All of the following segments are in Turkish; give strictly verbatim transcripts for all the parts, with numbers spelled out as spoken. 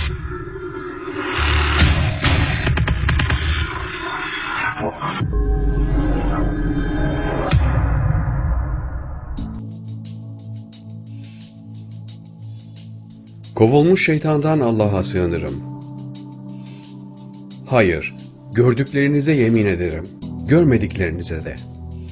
Kovulmuş şeytandan Allah'a sığınırım. Hayır, gördüklerinize yemin ederim, görmediklerinize de.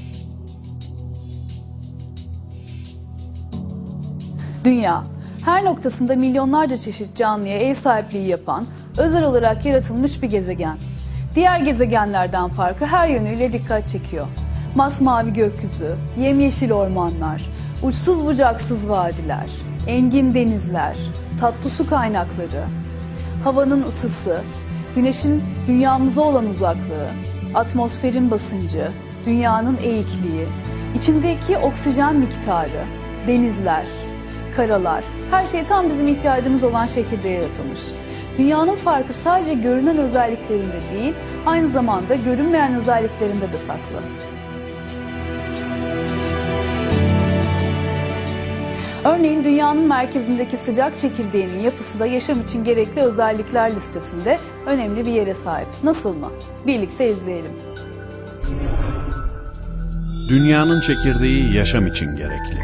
Dünya, her noktasında milyonlarca çeşit canlıya ev sahipliği yapan, özel olarak yaratılmış bir gezegen. Diğer gezegenlerden farkı her yönüyle dikkat çekiyor. Masmavi gökyüzü, yemyeşil ormanlar, uçsuz bucaksız vadiler, engin denizler, tatlı su kaynakları, havanın ısısı, güneşin dünyamıza olan uzaklığı, atmosferin basıncı, dünyanın eğikliği, içindeki oksijen miktarı, denizler, karalar, her şey tam bizim ihtiyacımız olan şekilde yaratılmış. Dünyanın farkı sadece görünen özelliklerinde değil, aynı zamanda görünmeyen özelliklerinde de saklı. Örneğin dünyanın merkezindeki sıcak çekirdeğinin yapısı da yaşam için gerekli özellikler listesinde önemli bir yere sahip. Nasıl mı? Birlikte izleyelim. Dünyanın çekirdeği yaşam için gerekli.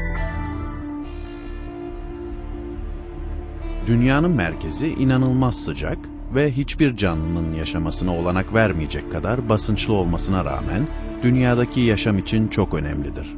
Dünyanın merkezi inanılmaz sıcak ve hiçbir canlının yaşamasına olanak vermeyecek kadar basınçlı olmasına rağmen dünyadaki yaşam için çok önemlidir.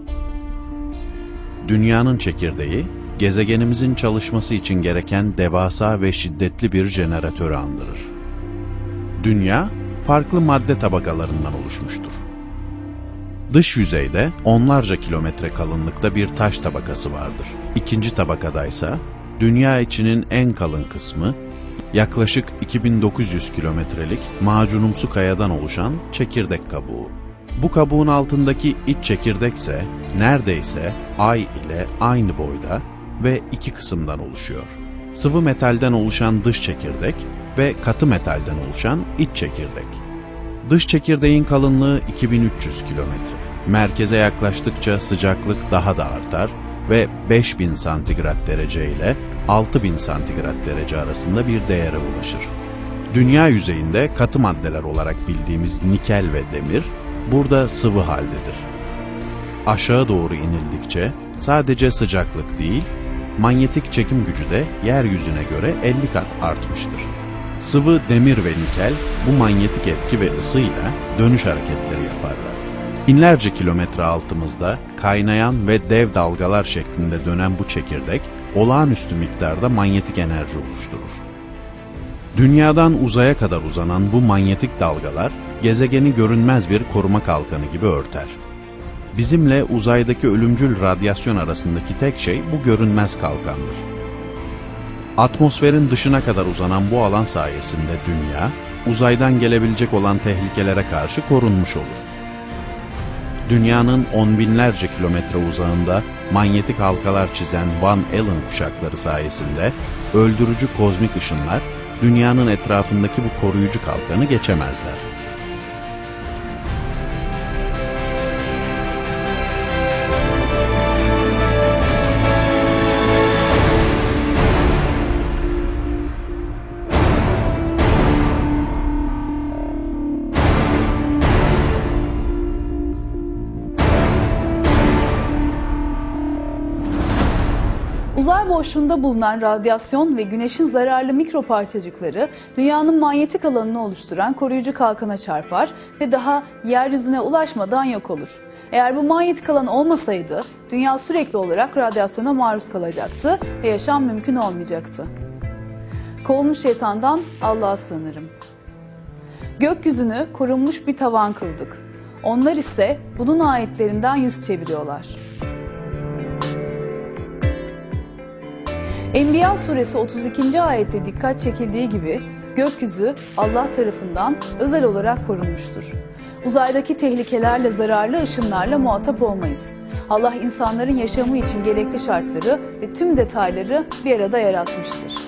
Dünyanın çekirdeği, gezegenimizin çalışması için gereken devasa ve şiddetli bir jeneratörü andırır. Dünya, farklı madde tabakalarından oluşmuştur. Dış yüzeyde onlarca kilometre kalınlıkta bir taş tabakası vardır. İkinci tabakadaysa, dünya içinin en kalın kısmı, yaklaşık iki bin dokuz yüz kilometrelik macunumsu kayadan oluşan çekirdek kabuğu. Bu kabuğun altındaki iç çekirdekse neredeyse Ay ile aynı boyda ve iki kısımdan oluşuyor. Sıvı metalden oluşan dış çekirdek ve katı metalden oluşan iç çekirdek. Dış çekirdeğin kalınlığı iki bin üç yüz kilometre. Merkeze yaklaştıkça sıcaklık daha da artar ve beş bin santigrat derece ile altı bin santigrat derece arasında bir değere ulaşır. Dünya yüzeyinde katı maddeler olarak bildiğimiz nikel ve demir burada sıvı haldedir. Aşağı doğru inildikçe sadece sıcaklık değil, manyetik çekim gücü de yeryüzüne göre elli kat artmıştır. Sıvı demir ve nikel bu manyetik etki ve ısıyla dönüş hareketleri yaparlar. Binlerce kilometre altımızda kaynayan ve dev dalgalar şeklinde dönen bu çekirdek olağanüstü miktarda manyetik enerji oluşturur. Dünyadan uzaya kadar uzanan bu manyetik dalgalar gezegeni görünmez bir koruma kalkanı gibi örter. Bizimle uzaydaki ölümcül radyasyon arasındaki tek şey bu görünmez kalkandır. Atmosferin dışına kadar uzanan bu alan sayesinde dünya, uzaydan gelebilecek olan tehlikelere karşı korunmuş olur. Dünyanın on binlerce kilometre uzağında manyetik halkalar çizen Van Allen kuşakları sayesinde öldürücü kozmik ışınlar dünyanın etrafındaki bu koruyucu kalkanı geçemezler. Uzay boşluğunda bulunan radyasyon ve güneşin zararlı mikroparçacıkları dünyanın manyetik alanını oluşturan koruyucu kalkana çarpar ve daha yeryüzüne ulaşmadan yok olur. Eğer bu manyetik alan olmasaydı dünya sürekli olarak radyasyona maruz kalacaktı ve yaşam mümkün olmayacaktı. Kovulmuş şeytandan Allah'a sığınırım. Gökyüzünü korunmuş bir tavan kıldık. Onlar ise bunun ayetlerinden yüz çeviriyorlar. Enbiya suresi otuz ikinci ayette dikkat çekildiği gibi gökyüzü Allah tarafından özel olarak korunmuştur. Uzaydaki tehlikelerle, zararlı ışınlarla muhatap olmayız. Allah insanların yaşamı için gerekli şartları ve tüm detayları bir arada yaratmıştır.